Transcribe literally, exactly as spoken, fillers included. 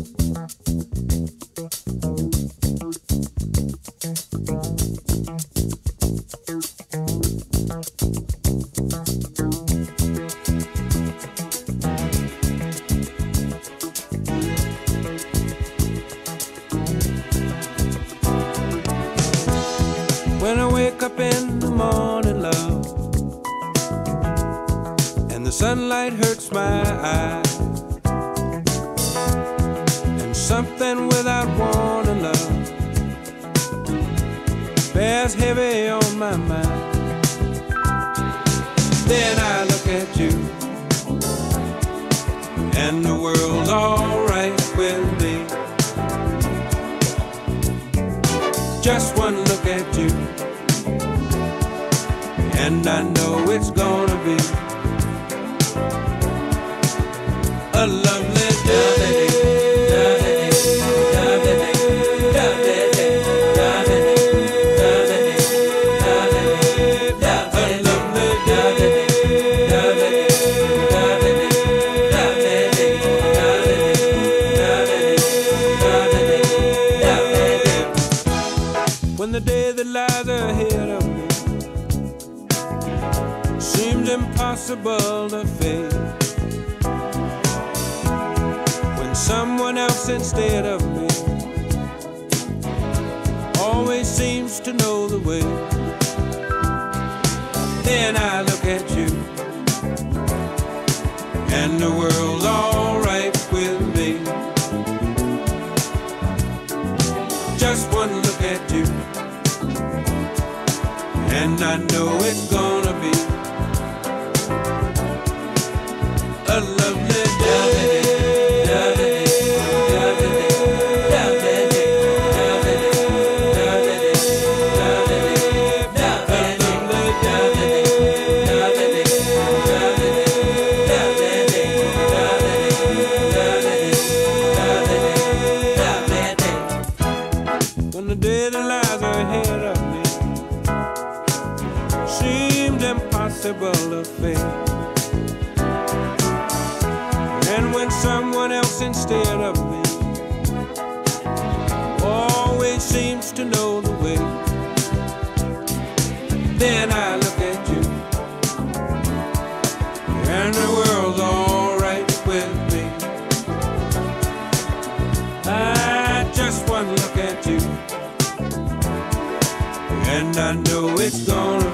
When I wake up in the morning, love, and the sunlight hurts my eyes, and something without warning, love, bears heavy on my mind. Then I look at you, and the world's alright with me. Just one look at you, and I know it's gonna be a lovely day. When the day that lies ahead of me seems impossible to face, when someone else instead of me always seems to know the way, then I look at you, and the world's alright with me. Just one look at you, and I know it's gonna be a lovely day. When the day that lies ahead of me seemed impossible to face, and when someone else instead of me always seems to know the way, then I look at you, and the world's alright with me. I just one look at you, and I know it's gonna